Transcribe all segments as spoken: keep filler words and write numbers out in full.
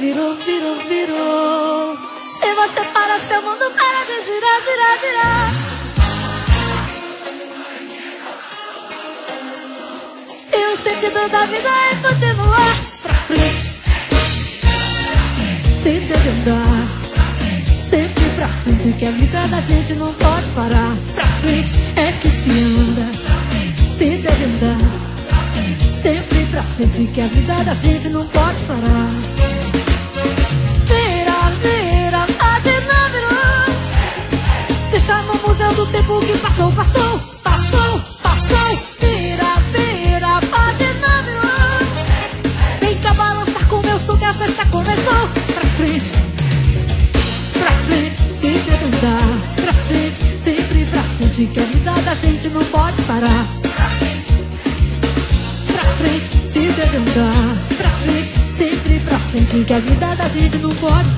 virou, virou, virou. Se você para, seu mundo para de girar, girar, girar. E o sentido da vida é continuar pra frente. Se deve andar sempre pra frente, que a vida da gente não pode parar. Pra frente é que se anda, se deve andar sempre pra frente, que a vida da gente não pode parar. Vira, vira, a página virou. Deixa no museu do tempo que passou, passou, passou, passou. Vira, vira, a página virou. Vem cá balançar com meu som que a festa começou. Pra frente, pra frente, se deve andar. Pra frente, sempre pra frente, que a vida da gente não pode parar. Pra frente, se deve andar. Pra frente, sempre pra frente, que a vida da gente não pode.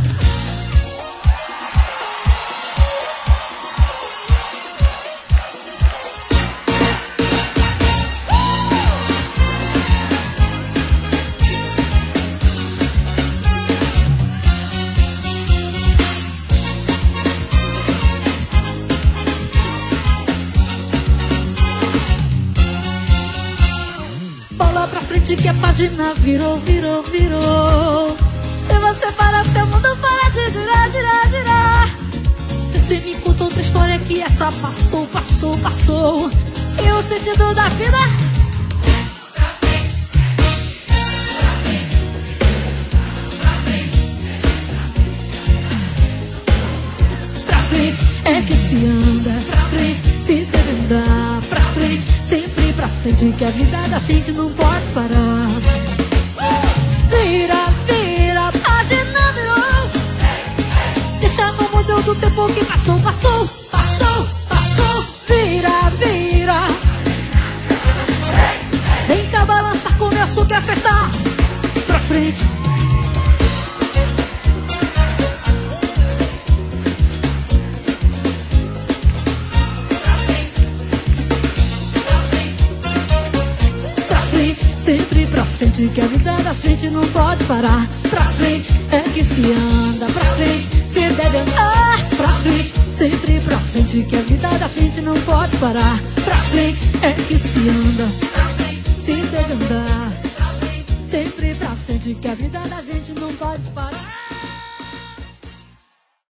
Bola pra frente que a página virou, virou, virou. Se você parar, seu mundo para de girar, girar, girar. Você me conta outra história que essa passou, passou, passou. E o sentido da vida pra frente é que se anda. Pra frente se deve andar. Pra frente, sempre pra frente, que a vida da gente não pode parar. Vira, vira, a página virou. Deixa no museu do tempo que passou, passou, passou, passou. Vira, vira. Vem cá balançar com meu som que é festa. Pra frente. Sempre pra frente, que a vida da gente não pode parar. Pra frente é que se anda. Pra frente se deve andar. Pra frente, sempre pra frente, que a vida da gente não pode parar. Pra frente é que se anda. Se deve andar. Sempre pra frente, que a vida da gente não pode parar.